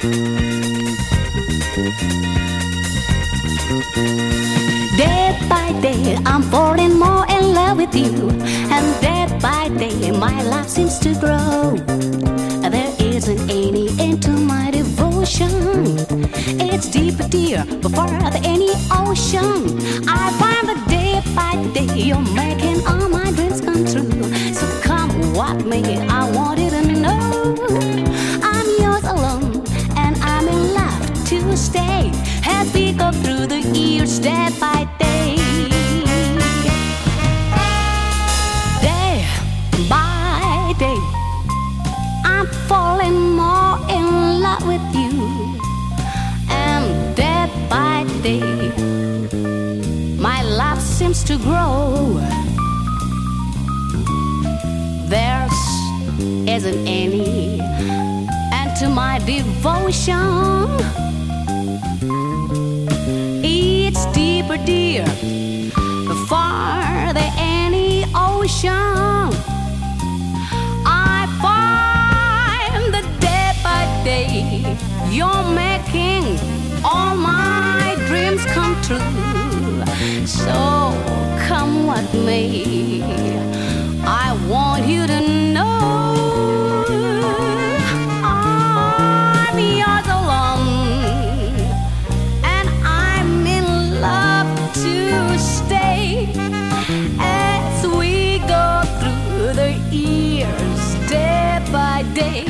Day by day, I'm falling more in love with you, and day by day, my love seems to grow. There isn't any end to my devotion. It's deeper, dear, before any ocean. I find that day by day, you're making all my dreams come true. So come what may, I want you to know I'm yours alone, and I'm in love to stay as we go through the years day by day. Day by day, I'm falling more in love with you, and day by day, my love seems to grow. There's isn't any end to my devotion. It's deeper, dear, before the any ocean. I find that day by day, you're making all my dreams come true. So come what may, I want you to know I'm yours alone, and I'm in love to stay as we go through the years day by day.